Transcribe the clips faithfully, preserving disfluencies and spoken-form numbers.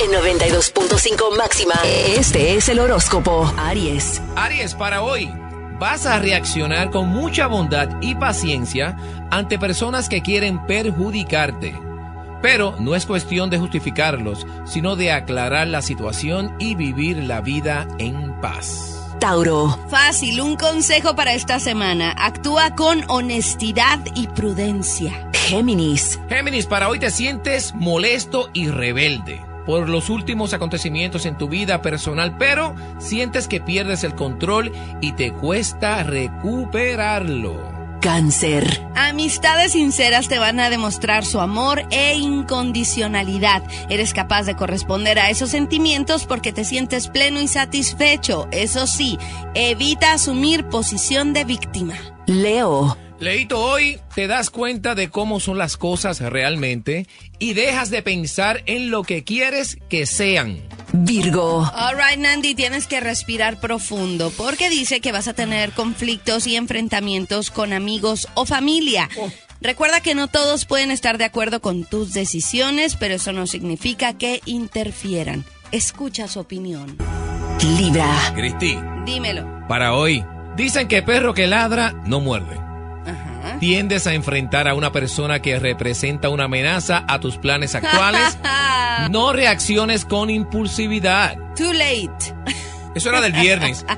En noventa y dos punto cinco máxima, este es el horóscopo. Aries. Aries, para hoy, vas a reaccionar con mucha bondad y paciencia ante personas que quieren perjudicarte. Pero no es cuestión de justificarlos, sino de aclarar la situación y vivir la vida en paz. Tauro. Fácil, un consejo para esta semana. Actúa con honestidad y prudencia. Géminis. Géminis, para hoy te sientes molesto y rebelde por los últimos acontecimientos en tu vida personal, pero sientes que pierdes el control y te cuesta recuperarlo. Cáncer. Amistades sinceras te van a demostrar su amor e incondicionalidad. Eres capaz de corresponder a esos sentimientos porque te sientes pleno y satisfecho. Eso sí, evita asumir posición de víctima. Leo. Leito, hoy te das cuenta de cómo son las cosas realmente y dejas de pensar en lo que quieres que sean. Virgo. All right, Nandi, tienes que respirar profundo porque dice que vas a tener conflictos y enfrentamientos con amigos o familia. Oh. Recuerda que no todos pueden estar de acuerdo con tus decisiones, pero eso no significa que interfieran. Escucha su opinión. Libra. Cristi. Dímelo. Para hoy, dicen que perro que ladra no muerde. Ajá. Tiendes a enfrentar a una persona que representa una amenaza a tus planes actuales. No reacciones con impulsividad. Too late. Eso era del viernes.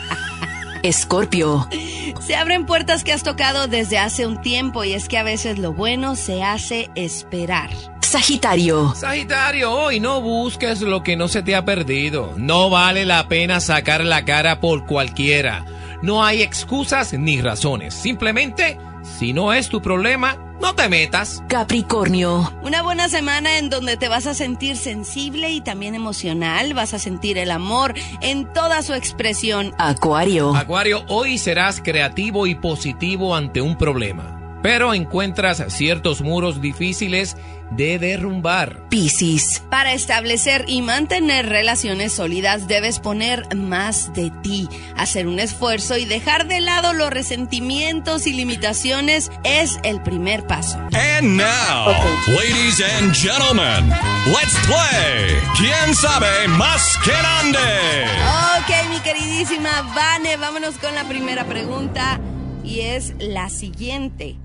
Escorpio. Se abren puertas que has tocado desde hace un tiempo y es que a veces lo bueno se hace esperar. Sagitario. Sagitario, hoy no busques lo que no se te ha perdido. No vale la pena sacar la cara por cualquiera. No hay excusas ni razones. Simplemente, si no es tu problema, no te metas. Capricornio. Una buena semana en donde te vas a sentir sensible y también emocional. Vas a sentir el amor en toda su expresión. Acuario. Acuario, hoy serás creativo y positivo ante un problema, pero encuentras ciertos muros difíciles de derrumbar. Piscis. Para establecer y mantener relaciones sólidas debes poner más de ti. Hacer un esfuerzo y dejar de lado los resentimientos y limitaciones es el primer paso. And now, okay. Ladies and gentlemen, let's play ¿Quién sabe más que Nandi? Ok, mi queridísima Vane, vámonos con la primera pregunta y es la siguiente.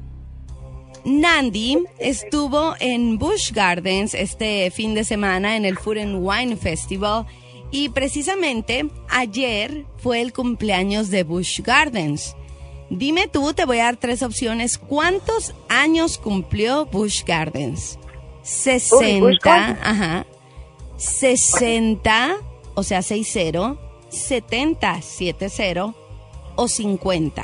Nandi estuvo en Busch Gardens este fin de semana en el Food and Wine Festival y precisamente ayer fue el cumpleaños de Busch Gardens. Dime tú, te voy a dar tres opciones. ¿Cuántos años cumplió Busch Gardens? sesenta, ajá, sesenta, o sea, seis cero, setenta, siete cero o cincuenta.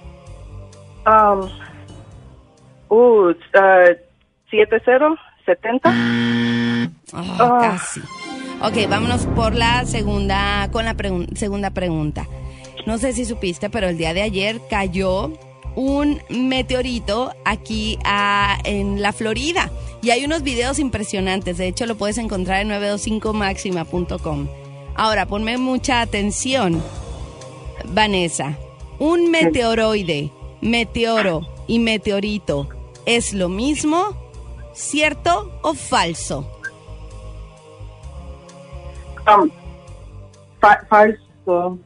Um... Uh, uh, siete cero, setenta. Oh, oh. Casi. Ok, vámonos por la segunda, con la pregun- segunda pregunta. No sé si supiste, pero el día de ayer cayó un meteorito aquí a, en la Florida. Y hay unos videos impresionantes. De hecho, lo puedes encontrar en novecientos veinticinco máxima punto com. Ahora, ponme mucha atención, Vanessa. Un meteoroide, meteoro y meteorito, ¿es lo mismo? ¿Cierto o falso? Um, fa- falso.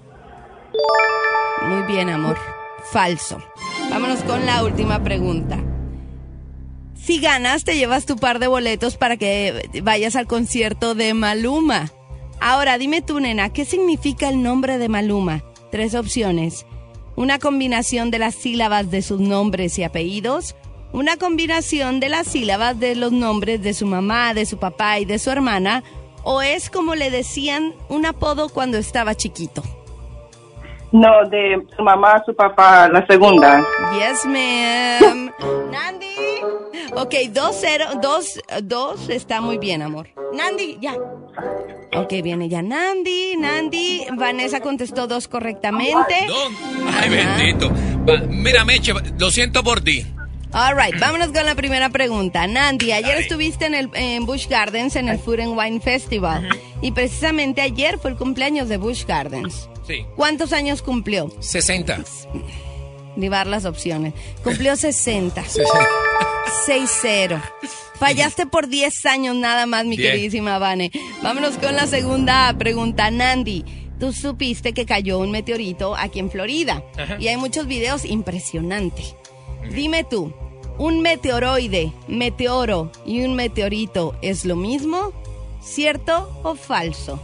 Muy bien, amor. Falso. Vámonos con la última pregunta. Si ganas, te llevas tu par de boletos para que vayas al concierto de Maluma. Ahora, dime tú, nena, ¿qué significa el nombre de Maluma? Tres opciones. Una combinación de las sílabas de sus nombres y apellidos, una combinación de las sílabas de los nombres de su mamá, de su papá y de su hermana, o es como le decían un apodo cuando estaba chiquito. No, de su mamá, su papá, la segunda. Yes, ma'am. Nandi. Ok, dos cero, dos, dos está muy bien, amor. Nandi, ya. Ok, viene ya Nandi, Nandi. Vanessa contestó dos correctamente. Dos. Ay, bendito. Va, mira, Meche, lo siento por ti. All right, vámonos con la primera pregunta. Nandi, ayer Ay. estuviste en el en Busch Gardens en el Food and Wine Festival. Uh-huh. Y precisamente ayer fue el cumpleaños de Busch Gardens. Sí. ¿Cuántos años cumplió? sesenta. Llevar las opciones. Cumplió sesenta. seis cero. Fallaste por diez años nada más, mi Bien. queridísima Vane. Vámonos con la segunda pregunta. Nandi, tú supiste que cayó un meteorito aquí en Florida. Ajá. Y hay muchos videos impresionantes. Dime tú, ¿un meteoroide, meteoro y un meteorito es lo mismo? ¿Cierto o falso?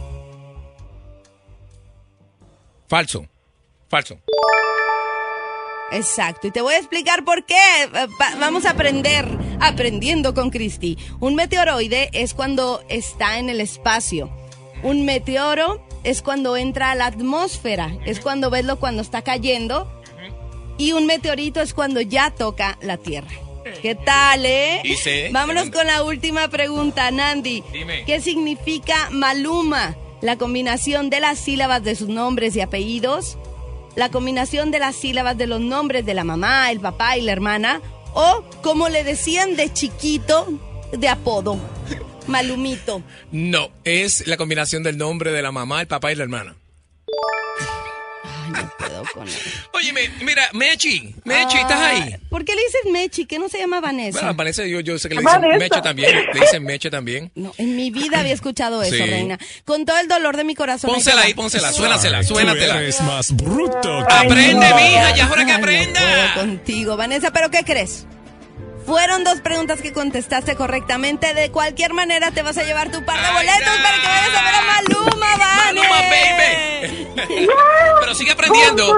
Falso. Falso. Exacto, y te voy a explicar por qué. Va- Vamos a aprender, aprendiendo con Cristi. Un meteoroide es cuando está en el espacio. Un meteoro es cuando entra a la atmósfera, es cuando veslo cuando está cayendo. Y un meteorito es cuando ya toca la Tierra. ¿Qué tal, eh? Hice, Vámonos tremendo. con la última pregunta, Nandi. Dime. ¿Qué significa Maluma? La combinación de las sílabas de sus nombres y apellidos, la combinación de las sílabas de los nombres de la mamá, el papá y la hermana, o como le decían de chiquito, de apodo, Malumito. No, es la combinación del nombre de la mamá, el papá y la hermana. Ay, no puedo con él. Oye, mira, Mechi, Mechi, ¿estás ahí? Ah, ¿por qué le dices Mechi? ¿Qué no se llama Vanessa? Bueno, Vanessa, yo, yo sé que le dicen Vanessa. Meche también, le dicen Meche también. No, en mi vida había escuchado eso, Sí. reina. Con todo el dolor de mi corazón. Pónsela ahí, ahí te va. pónsela, suénasela, suénatela. Tú eres más bruto que Aprende, no. mija, ya es hora que Ay, no aprenda. puedo contigo, Vanessa, ¿pero qué crees? Fueron dos preguntas que contestaste correctamente. De cualquier manera te vas a llevar tu par de Ay, boletos ya. para que vayas a ver a Maluma, Vane. Maluma, baby. Pero sigue aprendiendo.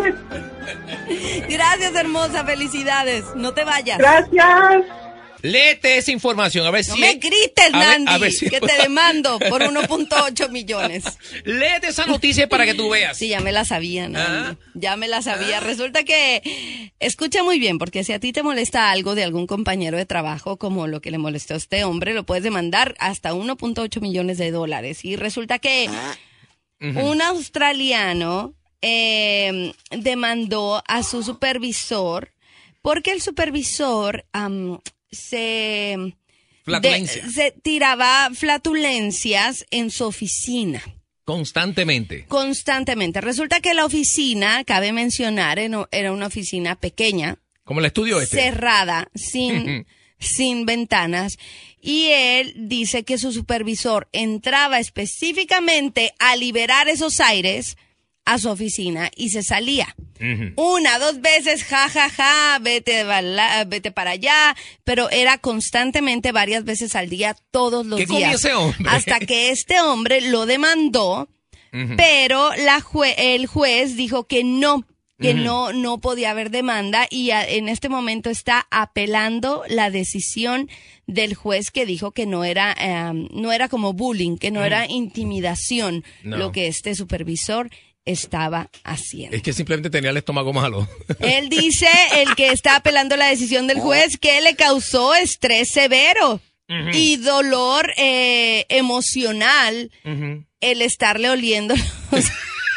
Gracias, hermosa. Felicidades. No te vayas. Gracias. Léete esa información, a ver No si... me grites, A ver- Nandi, a ver si- que te demando por uno punto ocho millones. Léete esa noticia para que tú veas. Sí, ya me la sabía, Nandi. Ah. Ya me la sabía. Resulta que, escucha muy bien, porque si a ti te molesta algo de algún compañero de trabajo, como lo que le molestó a este hombre, lo puedes demandar hasta uno punto ocho millones de dólares. Y resulta que un australiano eh, demandó a su supervisor porque el supervisor am, se, Flatulencia. de- se tiraba flatulencias en su oficina. Constantemente. Constantemente. Resulta que la oficina, cabe mencionar, eno- era una oficina pequeña, Como el estudio este. cerrada, sin, sin ventanas. Y él dice que su supervisor entraba específicamente a liberar esos aires a su oficina y se salía. Ujú. Una, dos veces, ja, ja, ja, vete, bala- vete para allá, pero era constantemente varias veces al día, todos los ¿Qué comía días. ese hombre? Hasta que este hombre lo demandó, Ujú. pero la jue- el juez dijo que no, que Ujú. no, no podía haber demanda y a- en este momento está apelando la decisión del juez que dijo que no era, eh, no era como bullying, que no era intimidación No. lo que este supervisor estaba haciendo. Es que simplemente tenía el estómago malo. Él dice, el que está apelando la decisión del juez, que le causó estrés severo y dolor eh, emocional Ujú. el estarle oliendo los,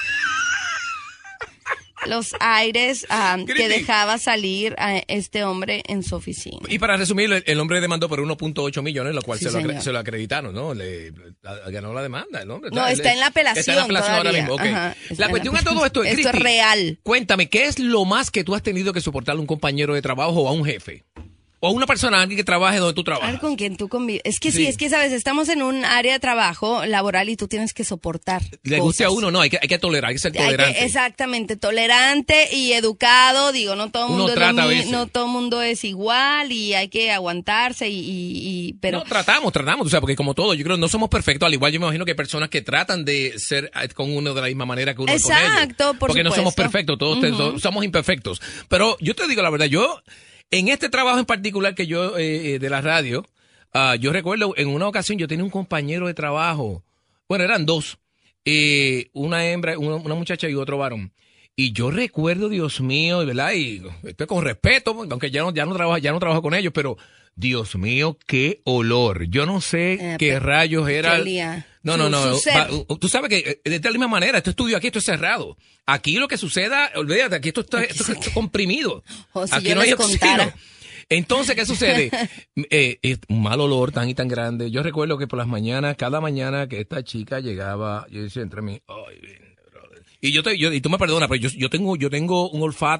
los aires ah, que Cristi. dejaba salir a este hombre en su oficina. Y para resumir, el, el hombre demandó por uno punto ocho millones, lo cual Sí, se, lo acre- señor. se lo acreditaron, ¿no? Le, a- ganó la demanda el hombre. No, está en la apelación Está en la apelación ahora todavía. mismo, ok. Ajá, está La en cuestión la a todo esto es, Esto es Cristi, real. cuéntame, ¿qué es lo más que tú has tenido que soportar a un compañero de trabajo o a un jefe? O a una persona, alguien que trabaje donde tú A ver trabajas. con quién tú convives. Es que sí. Sí. es que sabes, estamos en un área de trabajo laboral y tú tienes que soportar. Le guste a cosas. uno, no, hay que, hay que tolerar, hay que ser Hay que- tolerante. exactamente, tolerante y educado. Digo, no todo Uno mundo, es lo trata a mi- veces. no todo mundo es igual y hay que aguantarse y, y- y- pero No, tratamos, tratamos, o sea, porque como todo, yo creo que no somos perfectos, al igual yo me imagino que hay personas que tratan de ser eh, con uno de la misma manera que uno es con ellos. Exacto, por Porque no somos supuesto. perfectos, todos te- todos somos imperfectos. Pero yo te digo la verdad, yo, en este trabajo en particular que yo, eh, eh, de la radio, ah, yo recuerdo en una ocasión yo tenía un compañero de trabajo, bueno, eran dos, eh, una hembra, una, una muchacha y otro varón. Y yo recuerdo, Dios mío, ¿verdad? Y estoy con respeto, aunque ya no, ya no trabajo, ya no trabajo con ellos, pero Dios mío, qué olor. Yo no sé Eh, qué pero- rayos era. ¿qué olía? No, Su- no, no. su ser. Va- tú sabes que eh, de la misma manera, este estudio aquí, esto es cerrado. Aquí lo que suceda, olvídate, aquí esto está, esto está comprimido. O si aquí yo no hay les oxígeno. contara. Entonces, ¿qué sucede? Eh, es un mal olor tan y tan grande. Yo recuerdo que por las mañanas, cada mañana que esta chica llegaba, yo decía entre mí, ay, brother. Y yo te, yo, y tú me perdonas, pero yo, yo tengo, yo tengo un olfato,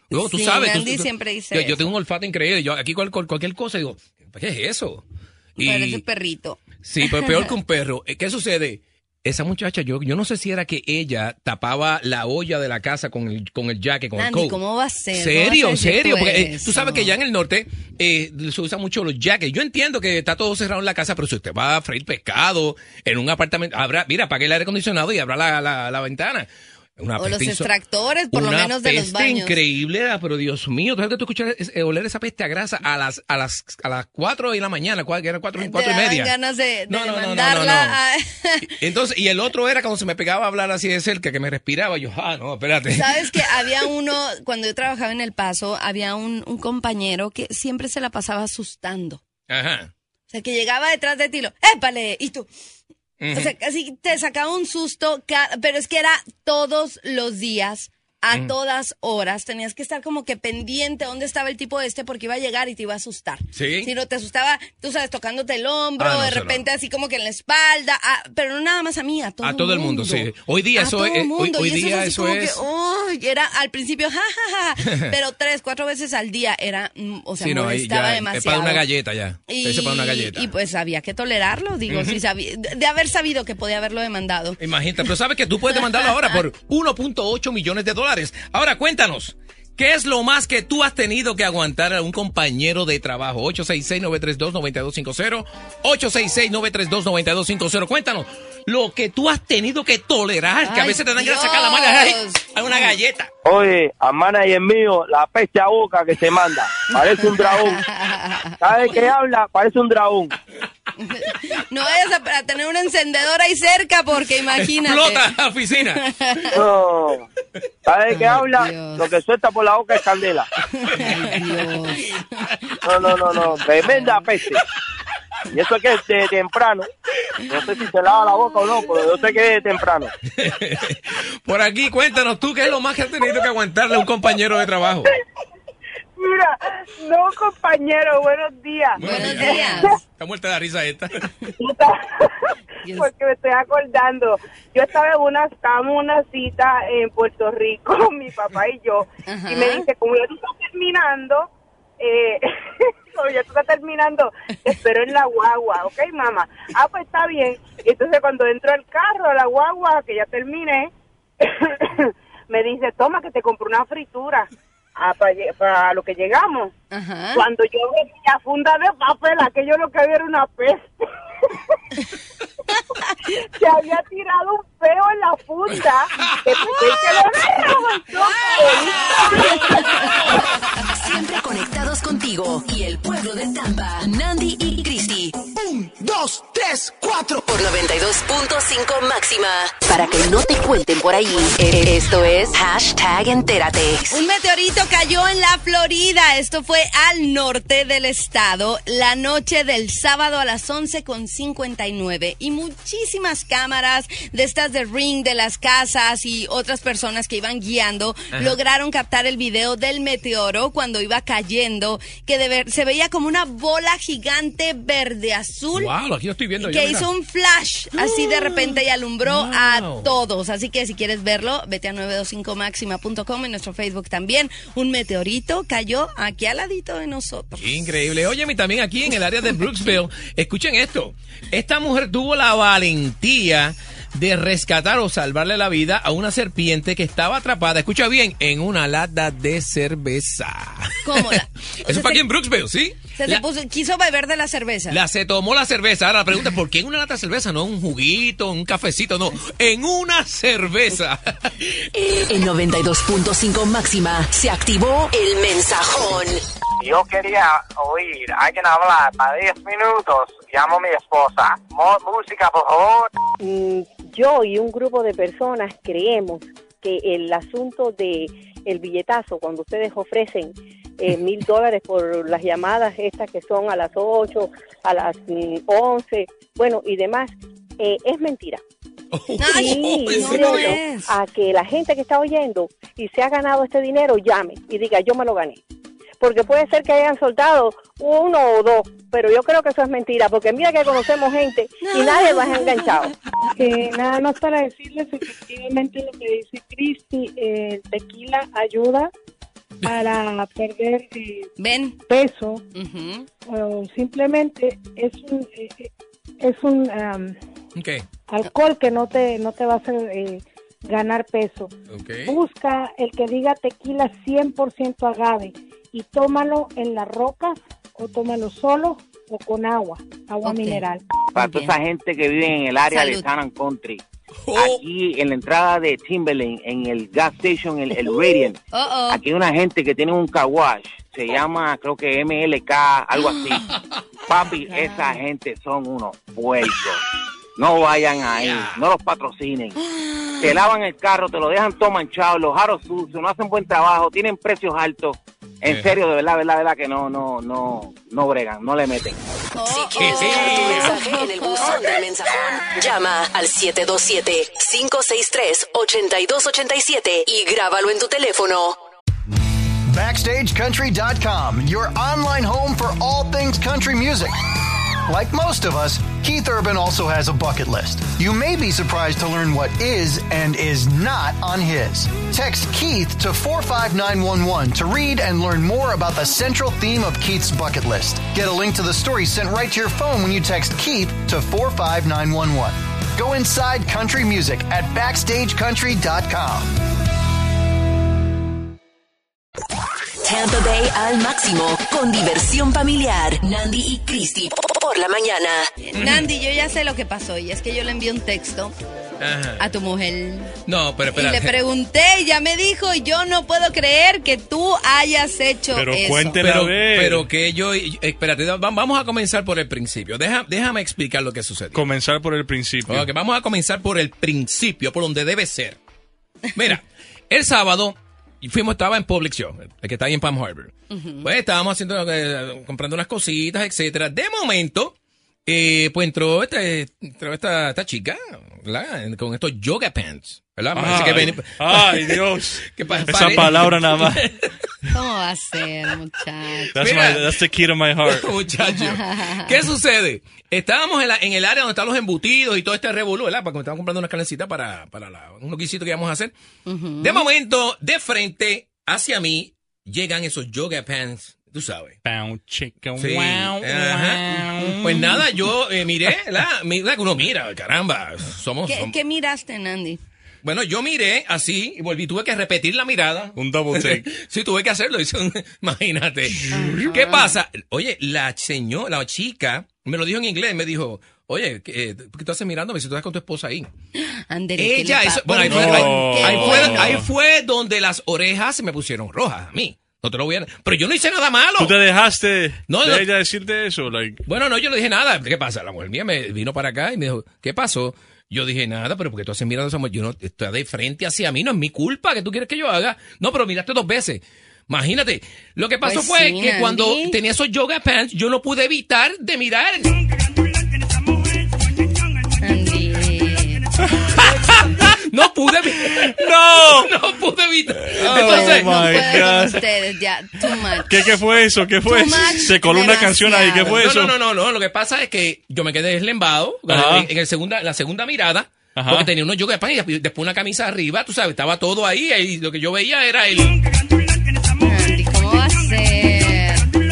Luego, tú Sí, sabes. Andy tú- tú- siempre dice yo, yo eso. tengo un olfato increíble. Yo aquí cual- cual- cualquier cosa digo, ¿qué es eso? Parece perrito. Sí, pero peor que un perro. ¿Qué sucede? Esa muchacha, yo, yo no sé si era que ella tapaba la olla de la casa con el, con el jacket, con Andy, el coat. ¿cómo va a ser? Serio, ¿Cómo vas a hacer serio. tú Porque eh, eso? tú sabes que ya en el norte eh, se usan mucho los jackets. Yo entiendo que está todo cerrado en la casa, pero si usted va a freír pescado en un apartamento, habrá, mira, apague el aire acondicionado y abra la, la, la ventana. Una O los peste inso- extractores, por lo una menos de los peste baños. increíble, pero Dios mío, tú sabes que tú escuchas eh, oler esa peste a grasa a las a las a las cuatro de la mañana, cua- que eran cuatro, Te cuatro y daban media. ganas de, de No, no, no, no, mandarla no, no. a- Y- Entonces, y el otro era cuando se me pegaba a hablar así de cerca, que me respiraba, yo, ah, no, espérate. ¿Sabes que había uno, cuando yo trabajaba en El Paso, había un, un compañero que siempre se la pasaba asustando? Ajá. O sea, que llegaba detrás de ti y lo, ¡épale! Y tú, o sea, casi te sacaba un susto, ca- pero es que era todos los días, a todas horas. Tenías que estar como que pendiente dónde estaba el tipo este porque iba a llegar y te iba a asustar. ¿Sí? Si no te asustaba, tú sabes, tocándote el hombro, Ah, no, de eso repente así como que en la espalda, ah, pero no nada más a mí, a todo A todo el mundo, sí. Hoy día A eso todo es- el hoy- mundo. hoy Y eso día así eso como es- que, uy, era al principio, ja, ja, ja, pero tres, cuatro veces al día era, mm, o sea, Sí, no, ahí molestaba ya, demasiado. es para una galleta ya. Y, Ese es para una galleta. y pues había que tolerarlo, digo, si sabía, de, de haber sabido que podía haberlo demandado. Imagínate, pero sabes que tú puedes demandarlo ahora por uno punto ocho millones de dólares. Ahora cuéntanos, ¿qué es lo más que tú has tenido que aguantar a un compañero de trabajo? ocho seis seis, nueve tres dos, nueve dos cinco cero, ocho seis seis, nueve tres dos, nueve dos cinco cero. Cuéntanos lo que tú has tenido que tolerar, que a Ay, veces te dan ganas de sacar la mano ay, a una galleta. Oye, a manager mío, la peste a boca que se manda. Parece un dragón. ¿Sabe qué habla? Parece un dragón. No vayas a, a tener un encendedor ahí cerca porque imagínate. Explota la oficina. No. ¿Sabe qué habla? Dios. Lo que suelta por la boca es candela. Ay, Dios. No, no, no, no. Tremenda peste. Y eso es que es de temprano. No sé si se lava la boca o no, pero yo sé que es de temprano. Por aquí, cuéntanos tú, ¿qué es lo más que has tenido que aguantarle a un compañero de trabajo? Mira, no, compañero, buenos días. Buenos días. Está muerta de risa esta. Porque me estoy acordando. Yo estaba en una, estábamos en una cita en Puerto Rico, mi papá y yo. Ajá. Y me dice, como ya tú estás terminando, eh, como ya tú estás terminando, te espero en la guagua, ¿ok, mamá? Ah, pues está bien. Y entonces cuando entro al carro, a la guagua, que ya terminé, me dice, toma que te compré una fritura. Ah, para, para lo que llegamos. Ajá. Cuando yo vi la funda de papel, aquello lo que había era una peste. Se había tirado un peo en la funda. Que pensé que lo Siempre conectados contigo y el pueblo de Tampa. Nandi y Cristi. Un, dos, tres, cuatro. Por noventa y dos punto cinco máxima. Para que no te cuenten por ahí. Esto es hashtag entérate. Un meteorito cayó en la Florida. Esto fue al norte del estado la noche del sábado a las once con cincuenta y nueve. Y muchísimas cámaras de estas de Ring, de las casas y otras personas que iban guiando, ajá, lograron captar el video del meteoro cuando iba cayendo, que de ver, se veía como una bola gigante verde-azul. Wow, aquí lo estoy viendo. Que yo, hizo un flash así de repente y alumbró wow. a todos. Así que si quieres verlo, vete a nueve dos cinco máxima punto com, en nuestro Facebook también. Un meteorito cayó aquí al ladito de nosotros. Increíble. Oye, y también aquí en el área de Brooksville, escuchen esto. Esta mujer tuvo la valentía de rescatar o salvarle la vida a una serpiente que estaba atrapada, escucha bien, en una lata de cerveza. ¿Cómo la? Eso sea, fue aquí en Brooksville, ¿sí? Se, la, se puso, quiso beber de la cerveza. La se tomó la cerveza. Ahora la pregunta es, ¿por qué en una lata de cerveza? No un juguito, un cafecito, no. En una cerveza. En noventa y dos punto cinco máxima se activó el mensajón. Yo quería oír a alguien hablar para diez minutos. Llamo a mi esposa. Mo- música, por favor. Mm, yo y un grupo de personas creemos que el asunto de el billetazo, cuando ustedes ofrecen eh, mil dólares por las llamadas estas que son a las ocho, a las mm, once, bueno, y demás, eh, es mentira. Ay, y no, no es. A que la gente que está oyendo y se ha ganado este dinero llame y diga, yo me lo gané. Porque puede ser que hayan soltado uno o dos, pero yo creo que eso es mentira, porque mira que conocemos gente y nadie los ha enganchado. Eh, nada más para decirles efectivamente lo que dice Cristi, eh, el tequila ayuda para perder eh, Ven. peso, Ujú. o simplemente es un, eh, es un um, Okay. alcohol que no te, no te va a hacer eh, ganar peso. Okay. Busca el que diga tequila cien por ciento agave y tómalo en las rocas o tómalo solo o con agua, agua Ok. mineral. Para toda esa gente que vive en el área Salud. de Town and Country. Oh. Aquí en la entrada de Timberlane, en el gas station, el, el Radiant, Oh, oh. aquí hay una gente que tiene un car wash, se llama creo que M L K, algo así. Papi, esa gente son unos puercos. No vayan ahí, no los patrocinen. Te lavan el carro, te lo dejan todo manchado, los aros sucios, no hacen buen trabajo, tienen precios altos. En Eh. serio, de verdad, verdad, verdad que no, no, no, no bregan, no le meten. Si quieres dejar tu mensaje en el buzón del mensajón, llama al siete dos siete, cinco seis tres, ocho dos ocho siete y grábalo en tu teléfono. Backstage Country dot com, your online home for all things country music. Like most of us, Keith Urban also has a bucket list. You may be surprised to learn what is and is not on his. Text Keith to four five nine one one to read and learn more about the central theme of Keith's bucket list. Get a link to the story sent right to your phone when you text Keith to four five nine one one. Go inside country music at backstage country dot com. Tampa Bay al máximo con diversión familiar. Nandy y Christy por la mañana. Nandy, yo ya sé lo que pasó y es que yo le envié un texto Ajá. a tu mujer No, pero y espera. le pregunté y ya me dijo, yo no puedo creer que tú hayas hecho Pero eso. cuéntela. Pero, A ver. pero que yo, espérate, va- vamos a comenzar por el principio. Deja, déjame explicar lo que sucedió. Comenzar por el principio. Ok, vamos a comenzar por el principio, por donde debe ser. Mira, el sábado fuimos, estaba en Publix yo, el que está ahí en Palm Harbor. Pues estábamos haciendo, eh, comprando unas cositas, etcétera. De momento, eh, pues entró, este, entró esta, esta chica, ¿verdad? Con estos yoga pants, ¿verdad? Parece que Ay, ven- ay, Dios. que pa- Esa pare- palabra nada más. ¿Cómo va a ser, muchacho? That's, Mira. my, that's the key to my heart. Muchacho, ¿qué sucede? Estábamos en, la- en el área donde están los embutidos y todo este revolú, ¿verdad? Porque estábamos comprando unas carnecitas para, para la, unos guisitos que íbamos a hacer. De momento, de frente hacia mí, llegan esos yoga pants, tú sabes. Bow, chicken, Sí, wow, ajá. wow. Pues nada, yo eh, miré, ¿verdad? Mira que uno mira, caramba, somos... ¿Qué, somos- qué miraste, Nandy? Bueno, yo miré así y volví, tuve que repetir la mirada. Un double take. Sí, tuve que hacerlo. hice un- Imagínate. ¿Qué pasa? Oye, la señora, la chica, me lo dijo en inglés, me dijo, oye, ¿qué, ¿por qué tú estás mirándome si tú estás con tu esposa ahí? Andere, ¿qué Ella, le eso, pa- bueno, ahí ¿Por fue, qué? ahí- Qué ahí fue, bueno. ahí fue donde las orejas se me pusieron rojas a mí. No te lo voy a... Pero yo no hice nada malo. ¿Tú te dejaste No, de no. ella decirte eso? Like, Bueno, no, yo no dije nada. ¿Qué pasa? La mujer mía me vino para acá y me dijo, ¿qué pasó? Yo dije, nada, pero porque tú haces mirando a esa mujer, yo no, está de frente hacia mí, no es mi culpa, ¿qué tú quieres que yo haga? No, pero miraste dos veces. Imagínate, lo que pasó Pues fue sí, que Andy. cuando tenía esos yoga pants, yo no pude evitar de mirar. Andy. No pude evitar. ¡No! No pude evitar. Oh, Entonces, my no puedo con God. ustedes ya, too much. ¿Qué, ¿Qué fue eso? ¿Qué fue? Too much, Se coló una canción ahí. ¿Qué fue no, eso? no, no, no, no, lo que pasa es que yo me quedé deslembado Ajá. en, en el segunda, la segunda mirada. Ajá. Porque tenía unos yoga pants y después una camisa arriba, tú sabes, estaba todo ahí y lo que yo veía era el... Andy, ¿cómo va a ser?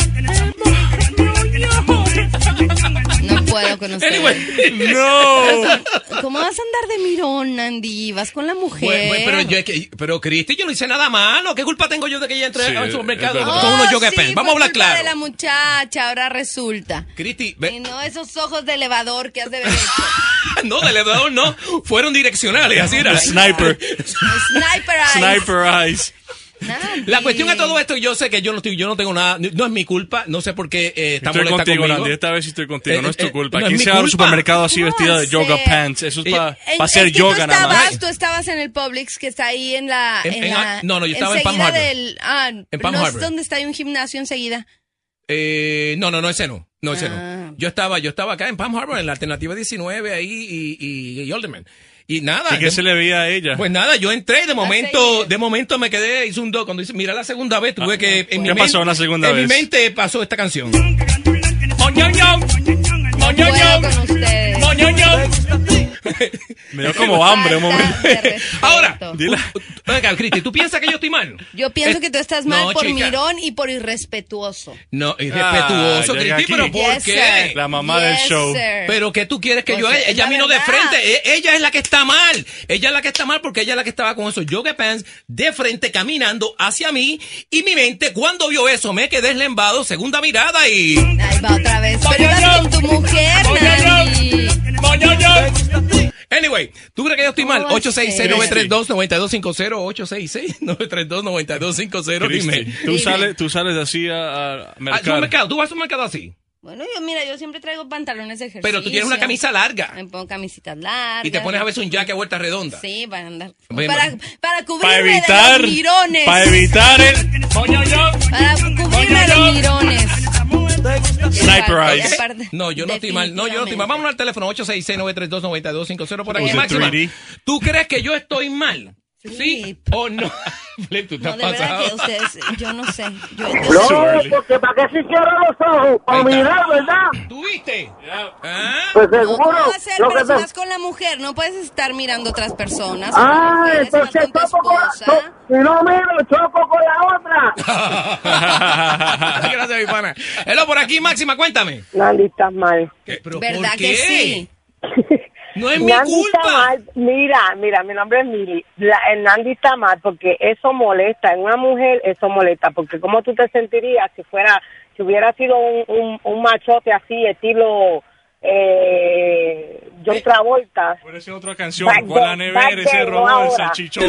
No puedo con ustedes. Anyway. ¡No! ¿Cómo vas a andar de mirón, Andy? Vas con la mujer. Bueno, bueno, pero yo, es que- pero Cristi, yo no hice nada malo. ¿Qué culpa tengo yo de que ella entre Sí, al es supermercado verdad. con unos yoga sí, pants? Vamos a fue hablar culpa claro. de la muchacha, ahora resulta. Cristi, Y ve- no esos ojos de elevador que has de haber hecho. no, del elevador no, fueron direccionales, así era. Sniper. Sniper eyes. Sniper eyes. Nandy. La cuestión de todo esto, yo sé que yo no estoy, yo no tengo nada, no es mi culpa, no sé por qué eh, está Estoy molesta contigo, conmigo. Nandy. Esta vez sí estoy contigo. Eh, no es tu eh, culpa. no es Aquí mi se va al culpa. supermercado así ¿Cómo vestida de yoga hacer? pants. Eso es para En- hacer es que yoga tú nada estabas, más. Tú estabas en el Publix que está ahí en la... En- En, en- la no, no, yo estaba en Palm enseguida Harbor. del, ah, En Palm no Harbor. es donde está ahí un gimnasio enseguida. Eh, no, no, no, ese no, no, ese Ah. no. Yo estaba, yo estaba acá en Palm Harbor, en la alternativa diecinueve ahí y, y, y Alderman. Y nada. ¿Y qué de- se le veía a ella? Pues nada, yo entré, de momento, sí. de momento me quedé, hice un do, cuando hice, mira la segunda vez, tuve que, en mi ¿Qué pasó mente- en la segunda en vez? mi mente pasó esta canción. Moñoño, No moñoño, puedo con ustedes. moñoño. Me dio como hambre un momento. Ahora, venga, Cristi, ¿tú piensas que yo estoy mal? Yo pienso Eh, que tú estás mal no, por chica. mirón y por irrespetuoso. No, irrespetuoso, Ah, llega Cristi, pero aquí. ¿por Yes, qué? sir. La mamá del Yes, show. sir. Pero que tú quieres que Pues yo es ella la vino de verdad. frente, E- ella es la que está mal, ella es la que está mal porque ella es la que estaba con esos yoga pants de frente caminando hacia mí y mi mente cuando vio eso me quedé eslembado, segunda mirada y Ahí va otra vez. Pero ibas con tu mujer, Nandy. anyway, ¿tú crees que yo estoy mal? Oh, ocho seis seis, sí. nueve tres dos, nueve dos cinco cero, ocho seis seis, nueve tres dos, nueve dos cinco cero, Cristi, dime. tú Dime. sales, tú sales así a, a ¿A mercar. un mercado? ¿Tú vas a un mercado así? Bueno, yo mira, yo siempre traigo pantalones de ejercicio. Pero tú tienes una camisa larga Me pongo camisitas largas. y te pones a veces un jacket a vuelta redonda. Sí, para andar. Bueno. Para, para cubrirme Para evitar, de los mirones. para evitar el Para cubrirme de los mirones. Sniper Y eyes. aparte- No, yo no estoy mal. No, yo no estoy mal. Vámonos al teléfono ocho seis seis, nueve tres dos, nueve dos cinco cero por aquí. Was it Máxima, tres D? ¿tú crees que yo estoy mal? ¿Sí Flip. o no? Flip, tú te No, has de verdad pasado. que ustedes, yo no sé. Yo, yo No, sé. porque ¿para qué se cierran los ojos? Para Ahí está. mirar, ¿verdad? ¿Tú viste? ¿Ah? Pues No seguro. puedo hacer, lo pero que si te- vas con la mujer, no puedes estar mirando otras personas. Ah, Mujeres, entonces vas con tu choco con la... esposa. cho- Si no miro, choco con la otra. Gracias, mi pana. Hello, por aquí, Máxima, cuéntame. Nandy, estás mal. ¿Qué? ¿Pero ¿Verdad por que qué? sí? No es mi Nandy está culpa. mal. Mira, mira, mi nombre es Mili. La, el Nandy está mal porque eso molesta. En una mujer eso molesta. Porque ¿cómo tú te sentirías si fuera, si hubiera sido un, un, un machote así, estilo eh, John Travolta? Puede ser otra canción. Back Fue a la then, nevera back y se then, robó no el ahora. salchichón.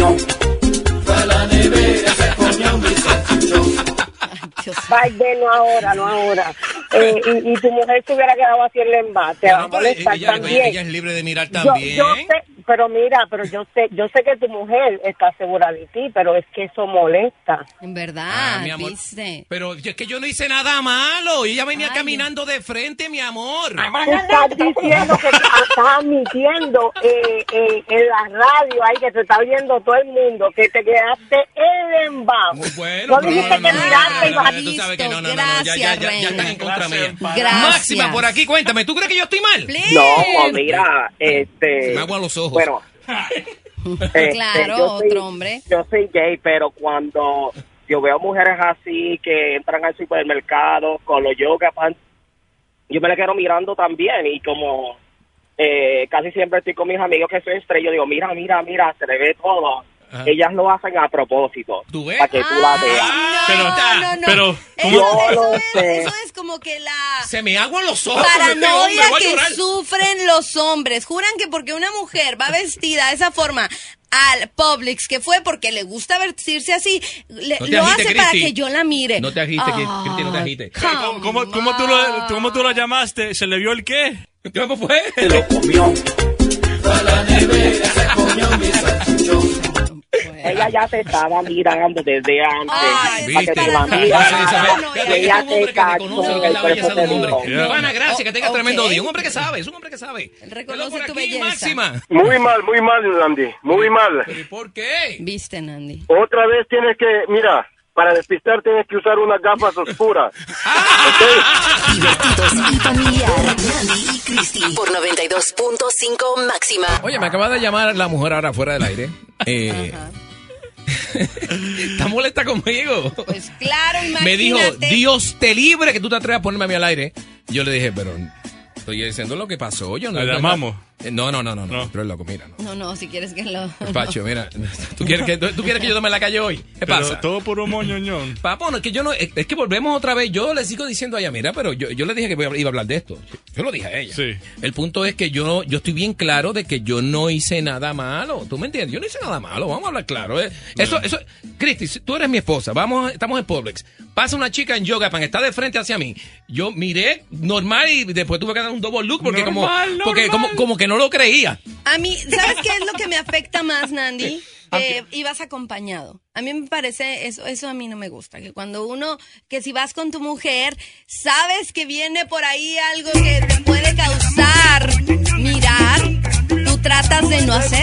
Dios. Back then, no ahora, no ahora. Eh, y, y tu mujer se hubiera quedado así en el embate. Te va a No, pero molestar ella, también. ella es libre de mirar Yo, también. yo sé, pero mira, pero yo sé, yo sé que tu mujer está segura de ti, pero es que eso molesta. En verdad, Ah, mi amor. viste. Pero es que yo no hice nada malo. Y ella venía Ay, caminando de frente, mi amor. Tú estás diciendo que estás admitiendo eh, eh, en la radio ahí que te está oyendo todo el mundo que te quedaste en el embate. Muy bueno, No pero dijiste no, no, que no, miraste no, y no, vas- no, tú sabes que no, no, no, Gracias, ya, ya, ya, ya reina. están en contra mía. Gracias. Máxima, por aquí, cuéntame, ¿tú crees que yo estoy mal? Please. No, mira, este... Se me aguan los ojos. Bueno, este, Claro, yo soy- otro hombre. Yo soy gay, pero cuando yo veo mujeres así que entran al supermercado con los yoga pants, yo me la quedo mirando también y como eh, casi siempre estoy con mis amigos que soy estrella, yo digo, mira, mira, mira, se le ve todo. Ajá. Ellas lo hacen a propósito. ¿Tú ves? Para que tú la veas. Ay, Pero- no, no, no. pero, Eso, Yo eso lo es, sé. eso es como que la Se me aguan los ojos. este paranoia hombre, voy a que llorar. sufren los hombres. Juran que porque una mujer va vestida de esa forma al Publix, que fue porque le gusta vestirse así, le- No te lo agites, hace para Cristi. que yo la mire. No te agites, Ah, Cristi, no te agites. ¿Cómo, cómo, cómo tú lo, ¿Cómo tú lo llamaste? ¿Se le vio el qué? ¿Cómo fue? Ella ya te estaba mirando desde antes. Ay, para que ¿Viste? tú la no, miras. no, no, Y no, ella Es un hombre te que cachó. reconoce lo que es la por belleza eso de un te hombre. digo. Yeah. Ivana, gracias, que tenga Ok. tremendo día. Un hombre que sabe, es un hombre que sabe. Él reconoce Hello, por tu aquí, belleza. Máxima. Muy mal, muy mal, Landy. Muy mal. ¿Pero y por qué? Viste, Nandy. Otra vez tienes que, mira, para despistar tienes que usar unas gafas oscuras. Divertidos y familiar. Nandy y Cristi. Por noventa y dos punto cinco Máxima. Oye, me acaba de llamar la mujer ahora fuera del aire. Eh, ¿Está molesta conmigo? Pues claro, imagínate. Me dijo, Dios te libre que tú te atreves a ponerme a mí al aire. Yo le dije, pero estoy diciendo lo que pasó. Yo no, ¿Le no, llamamos? Eh, No, no, no, no, no. No. Tú eres loco, mira. No. No, no, si quieres que lo... Pacho, mira, ¿tú quieres, que, ¿tú quieres que yo tome en la calle hoy? ¿Qué Pero pasa? todo por un moñoñón. Papo, no, es que yo no, es, es que volvemos otra vez. Yo le sigo diciendo a ella, mira, pero yo, yo le dije que iba a hablar de esto. Yo lo dije a ella. Sí. El punto es que yo, yo estoy bien claro de que yo no hice nada malo. ¿Tú me entiendes? Yo no hice nada malo. Vamos a hablar claro. ¿eh? Eso, eso, Cristi, si tú eres mi esposa. Vamos, estamos en Publix. Pasa una chica en yoga pan, está de frente hacia mí. Yo miré normal y después tuve que dar un double look porque Normal, como, porque normal. como, como que no lo creía. A mí, ¿sabes qué es lo que me afecta más, Nandy? Que ibas acompañado. A mí me parece, eso, eso a mí no me gusta. Que cuando uno, que si vas con tu mujer, sabes que viene por ahí algo que te puede causar mirar, tú tratas de no hacerlo.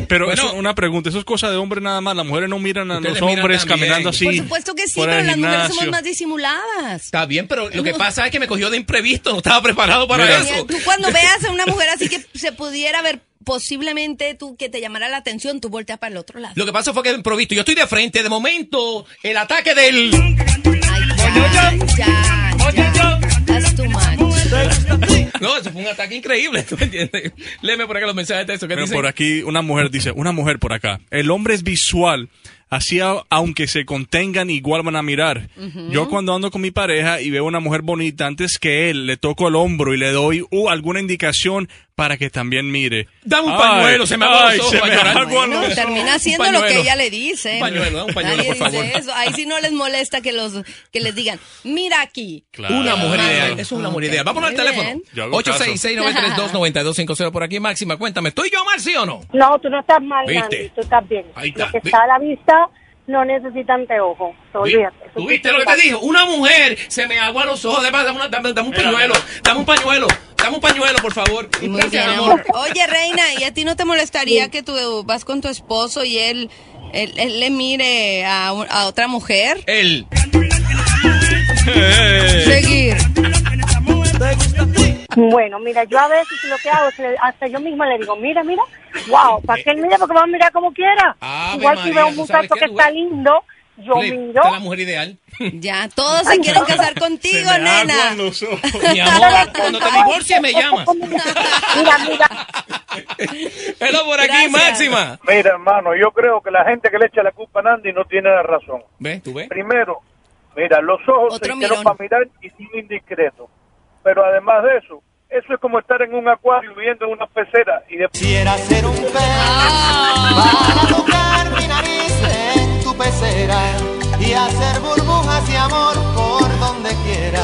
Pero Bueno. eso, una pregunta, eso es cosa de hombre nada más. Las mujeres no miran a Ustedes los miran hombres también. caminando así. Por supuesto que sí, fuera pero del las mujeres somos gimnasio. más disimuladas. Está bien, pero lo que pasa es que me cogió de imprevisto, no estaba preparado para Mira. eso. Tú cuando veas a una mujer así que se pudiera ver posiblemente tú que te llamara la atención, tú volteas para el otro lado. Lo que pasa fue que de improviso, yo estoy de frente, de momento, el ataque del... Ay, ya, ya, ya. That's too much. No, eso fue un ataque increíble, ¿tú me entiendes? Léeme por acá los mensajes de eso. ¿Qué Pero dicen? por aquí una mujer dice, una mujer por acá, el hombre es visual, así a- aunque se contengan igual van a mirar. Ujú. Yo cuando ando con mi pareja y veo una mujer bonita, antes que él, le toco el hombro y le doy uh, alguna indicación para que también mire. Dame un Ay, pañuelo, se me aguan ay, los ojos se para me llorar. aguan Bueno, los termina ojos. haciendo Un lo que pañuelo. ella le dice. Un pañuelo, ¿no? Un pañuelo, Nadie por dice favor. eso. Ahí sí no les molesta que los que les digan, mira aquí. Claro. Una mujer Ah, ideal, eso es una mujer ok, ideal. Vámonos al muy teléfono. bien. Yo hago ocho caso. seis seis, nueve tres dos, nueve dos cinco cero por aquí. Máxima, cuéntame, ¿estoy yo mal, sí o no? No, tú no estás mal, ¿Viste? Nandy, tú estás bien. Ahí está. Lo que Vi- está a la vista no necesita anteojos. So, olvídate. Eso ¿Tú sí viste que lo que te está- dijo? Una mujer, se me agua los ojos, dame, dame, una- dame- dame un pañuelo, dame un pañuelo, dame un pañuelo, por favor. Muy Gracias, bien, amor. amor. Oye, Reina, ¿y a ti no te molestaría que tú vas con tu esposo y él, él, él le mire a, un- a otra mujer? Él. Seguir. Bueno, mira, yo a veces lo que hago es le- hasta yo misma le digo, mira, mira, wow, para que él mire, porque va a mirar como quiera. Ave Igual si María, veo un ¿tú sabes muchacho qué, que tú está ves? lindo, yo Flip, miro. esta es la mujer ideal. Ya, todos se quieren casar contigo, Se me nena. aguan los ojos. Mi amor, cuando te divorcies me llamas. Mira, mira. Hello por aquí, Gracias. Máxima. Mira, hermano, yo creo que la gente que le echa la culpa a Nandy no tiene la razón. ¿Ves? ¿Tú ves? Primero, mira, los ojos Otro se hicieron mirón. para mirar y son indiscretos. Pero además de eso, eso es como estar en un acuario viviendo en una pecera y de... Quisiera ser un pez para tocar mi nariz en tu pecera y hacer burbujas de amor por donde quiera.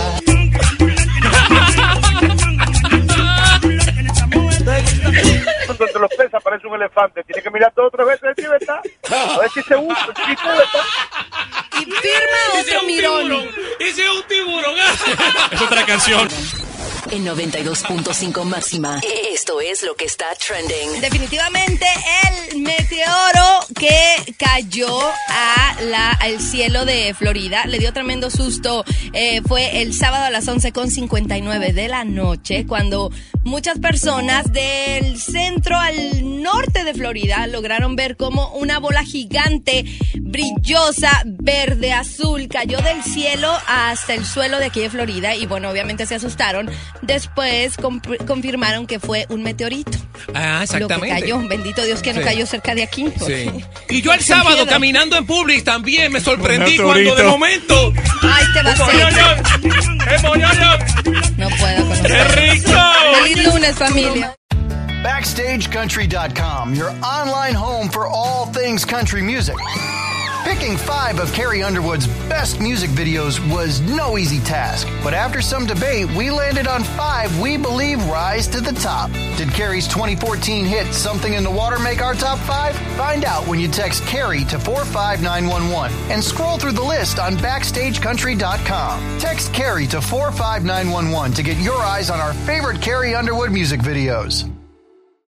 Entre los peces aparece un elefante. Tiene que mirar dos o tres veces a ver si es verdad. A ver si se usa, si es verdad. Y firma Hice otro un mirón. tiburón. Hice un tiburón. Es otra canción. En noventa y dos punto cinco máxima. Esto es lo que está trending. Definitivamente el meteoro que cayó a la, al cielo de Florida le dio tremendo susto. Eh, fue el sábado a las once con cincuenta y nueve de la noche cuando muchas personas del centro al norte de Florida lograron ver como una bola gigante, brillosa, verde, azul, cayó del cielo hasta el suelo de aquí de Florida y bueno, obviamente se asustaron. Después comp- confirmaron que fue un meteorito. Ah, exactamente. Lo que cayó, bendito Dios que no Sí. cayó cerca de aquí. Sí. Y yo el sábado Miedo. caminando en Publix también me sorprendí Un cuando de meteorito. momento... Ay, te va a ¡Eh, moñoño! No puedo con ¡Qué rico! Feliz lunes, familia. Backstage Country dot com, your online home for all things country music. Picking five of Carrie Underwood's best music videos was no easy task, but after some debate, we landed on five we believe rise to the top. Did Carrie's twenty fourteen hit Something in the Water make our top five? Find out when you text Carrie to four five nine one one and scroll through the list on Backstage Country dot com. Text Carrie to four five nine one one to get your eyes on our favorite Carrie Underwood music videos.